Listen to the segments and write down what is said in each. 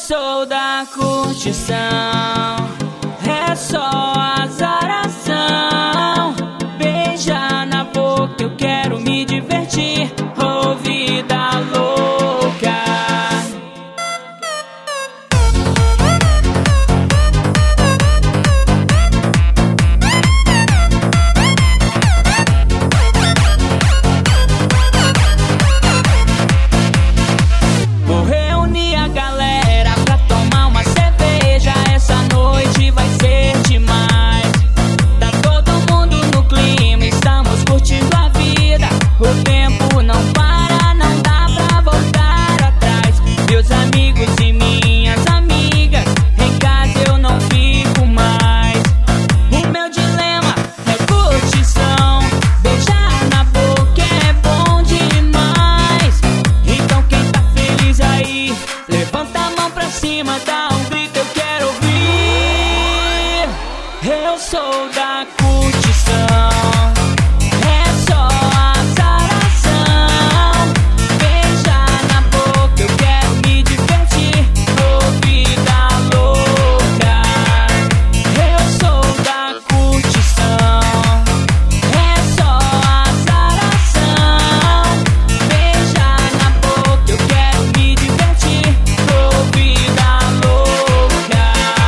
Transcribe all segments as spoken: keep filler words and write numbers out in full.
sou da curtição, é só azaração. Beija na boca, eu quero me divertir, ô vida louca. Vou reunir a galera pra tomar uma cerveja, essa noite vai ser demais. Tá todo mundo no clima, estamos curtindo a vida. O tempo não para, não dá pra voltar atrás. Meus amigos e minhas amigas, em casa eu não fico mais. O meu dilema é curtição, beijar na boca é bom demais. Então quem tá feliz aí, levanta a mão pra cima, dá um grito, eu quero ouvir. Eu sou da curtição, é só azaração. Beijar na boca, eu quero me divertir, ô vida louca. Eu sou da curtição, é só azaração. Beijar na boca, eu quero me divertir, ô vida louca.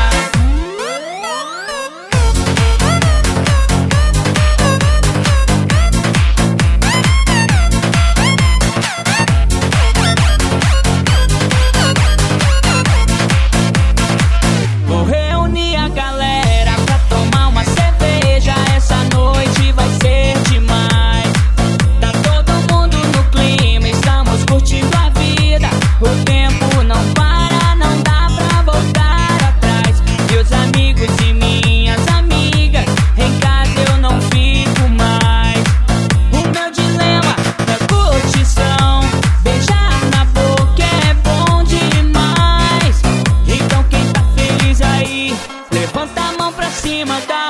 Vou reunir a galera pra tomar uma cerveja, essa noite vai ser demais. Tá todo mundo no clima, estamos curtindo a vida. O tempo não para, não dá pra voltar atrás. Meus amigos e minhas amigas, em casa eu não fico mais. O meu dilema é curtição, beijar na boca é bom demais. Então quem tá feliz aí, levanta a mão pra cima, dá